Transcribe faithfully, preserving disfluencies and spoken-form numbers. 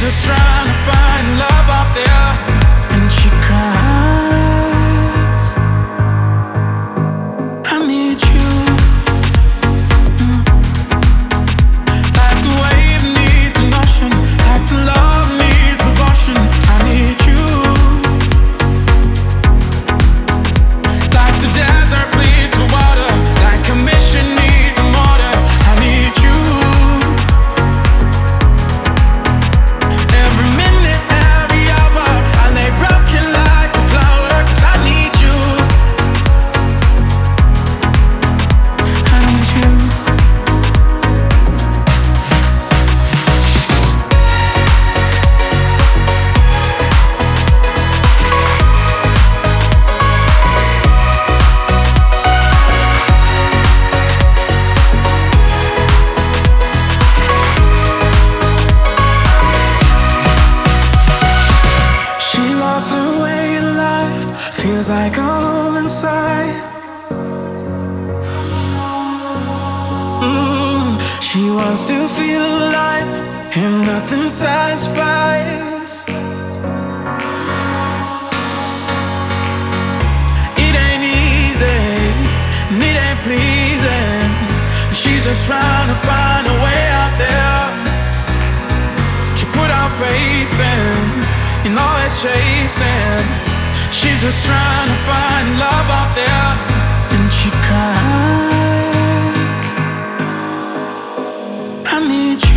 just trying to find love out there, and she cries. I need you, mm. Like the wave needs an ocean, like the love needs devotion. I need you, like the desert bleeds for water, like a mission needs a mortar. I need you. Every minute, every hour, I lay broken like a flower, 'cause I need you. I need you. She lost her way in life, feels like a hole inside. Mm, she wants to feel alive, and nothing satisfies. It ain't easy, and it ain't pleasing. She's just trying to find a way out there. She put our faith in, and always chasing. She's just trying to find love out there, and she cries. I need you.